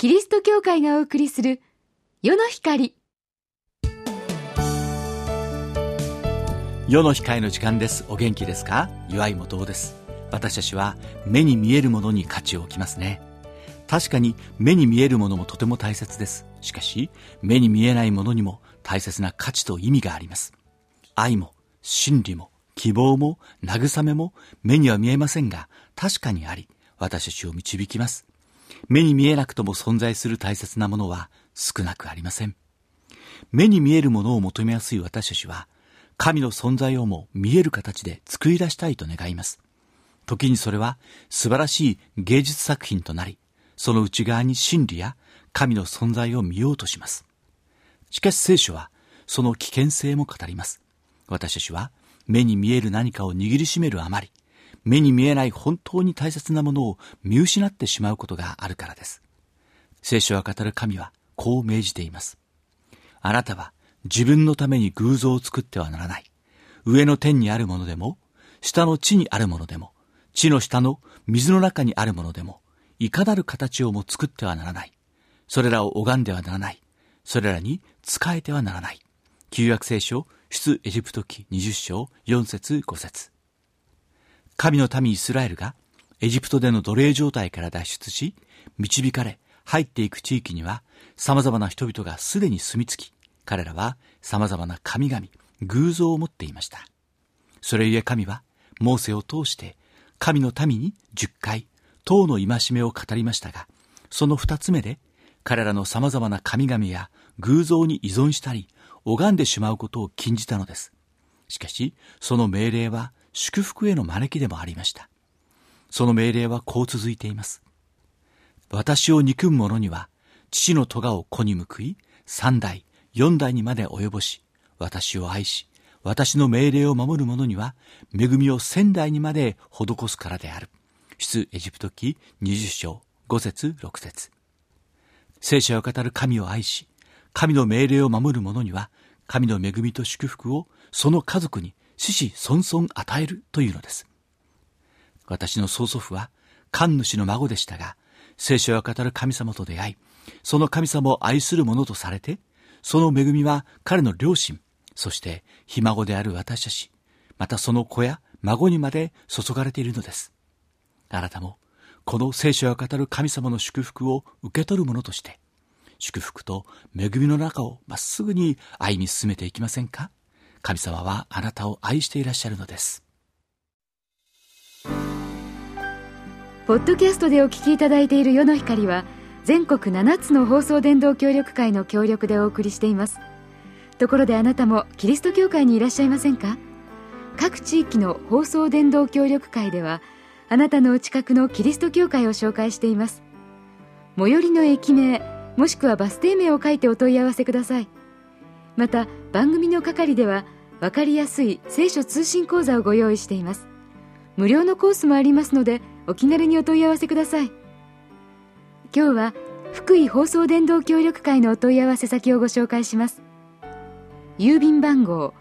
キリスト教会がお送りする世の光。 世の光の時間です。お元気ですか？岩井元夫です。私たちは目に見えるものに価値を置きますね。確かに目に見えるものもとても大切です。しかし目に見えないものにも大切な価値と意味があります。愛も真理も希望も慰めも目には見えませんが、確かにあり、私たちを導きます。目に見えなくとも存在する大切なものは少なくありません。目に見えるものを求めやすい私たちは、神の存在をも見える形で作り出したいと願います。時にそれは素晴らしい芸術作品となり、その内側に真理や神の存在を見ようとします。しかし聖書はその危険性も語ります。私たちは目に見える何かを握りしめるあまり、目に見えない本当に大切なものを見失ってしまうことがあるからです。聖書が語る神はこう命じています。あなたは自分のために偶像を作ってはならない。上の天にあるものでも、下の地にあるものでも、地の下の水の中にあるものでも、いかなる形をも作ってはならない。それらを拝んではならない。それらに仕えてはならない。旧約聖書出エジプト記20章4節5節。神の民イスラエルがエジプトでの奴隷状態から脱出し、導かれ入っていく地域には様々な人々がすでに住み着き、彼らは様々な神々、偶像を持っていました。それゆえ神はモーセを通して神の民に10回10の戒めを語りましたが、その2つ目で彼らの様々な神々や偶像に依存したり拝んでしまうことを禁じたのです。しかしその命令は祝福への招きでもありました。その命令はこう続いています。私を憎む者には父の咎を子に報い、3代4代にまで及ぼし、私を愛し私の命令を守る者には恵みを1000代にまで施すからである。出エジプト記20章5節6節。聖書を語る神を愛し、神の命令を守る者には神の恵みと祝福をその家族に子々孫々与えるというのです。私の曽祖父は神主の孫でしたが、聖書を語る神様と出会い、その神様を愛する者とされて、その恵みは彼の両親、そしてひ孫である私たち、またその子や孫にまで注がれているのです。あなたもこの聖書を語る神様の祝福を受け取る者として、祝福と恵みの中をまっすぐに歩み進めていきませんか？神様はあなたを愛していらっしゃるのです。 ポッドキャストでお聞きいただいている世の光は、全国7つの放送伝道協力会の協力でお送りしています。ところであなたもキリスト教会にいらっしゃいませんか？各地域の放送伝道協力会では、あなたのお近くのキリスト教会を紹介しています。最寄りの駅名もしくはバス停名を書いてお問い合わせください。また番組の係では分かりやすい聖書通信講座をご用意しています。無料のコースもありますので、お気軽にお問い合わせください。今日は福井放送伝道協力会のお問い合わせ先をご紹介します。郵便番号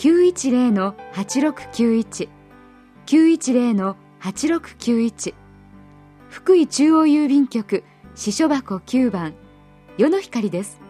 910-8691 910-8691、福井中央郵便局支所箱9番、世の光です。